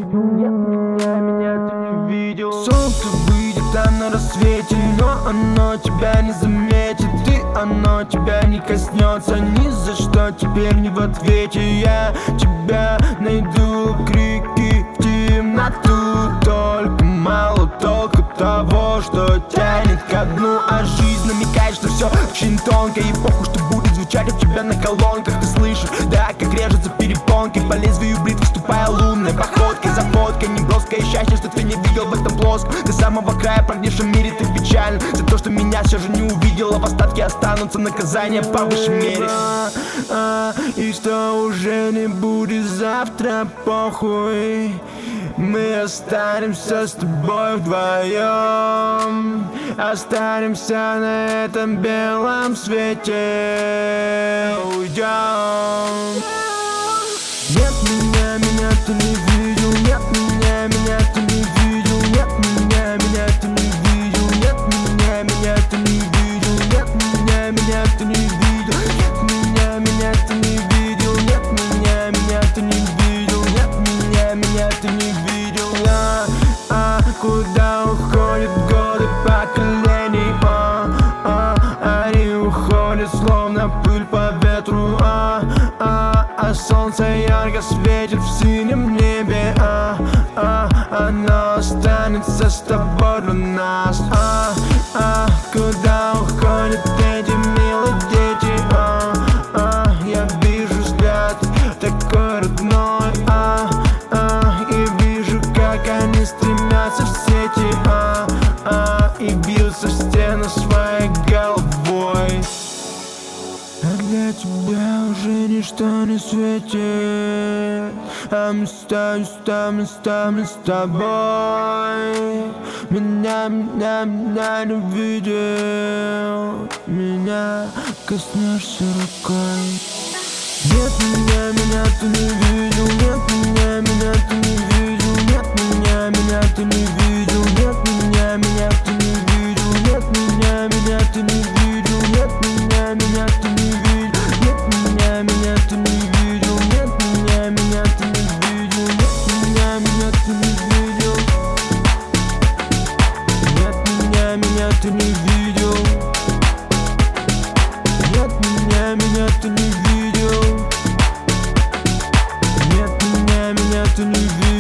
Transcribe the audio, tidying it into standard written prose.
видел, нет меня ты не видел. Солнце выйдет там на рассвете, но оно тебя не заметит, и оно тебя не коснется ни за что, теперь не в ответе. Я тебя найду, крики в темноту, только мало толку того, что тянет ко дну. А жизнь намекает, что все очень тонко, и похуй, что будет звучать у тебя на колонках. Ты слышишь, да, как режутся перепонки, по лезвию бритвы вступая лунной походкой. За фоткой неброское счастье, что ты не видел в этом плоском. До самого края прогнившем мире ты печален за то, что меня все же не увидела. В остатке останутся наказания по высшей мере. И что уже не будет завтра, похуй. Мы останемся с тобой вдвоем, останемся на этом белом свете, уйдем. Нет меня ты не видел, нет меня ты не видел, нет меня ты не видел, нет меня ты не видел, нет меня ты не видел, нет меня ты не видел, нет меня ты не видел, нет меня ты не видел. Куда уходят годы поколений? Они уходят словно пыль по ветру. А солнце ярко светит в синем небе. Оно останется с тобой для нас. Куда уходят эти милые дети? Я вижу взгляд такой родной, и вижу, как они стремятся в сети, и бьются в стену своей головой. А для тебя уже ничто не светит, а мы с тобой. Меня не видел, меня коснешься рукой. Нет меня ты не видел, нет меня ты не видел, нет меня ты не видел, нет меня ты не видел, нет меня ты не видел, нет меня ты не видел, нет меня ты не видел, нет меня ты не видел, нет меня ты не видел, нет меня ты не видел, нет меня ты не видел, нет меня ты не видел.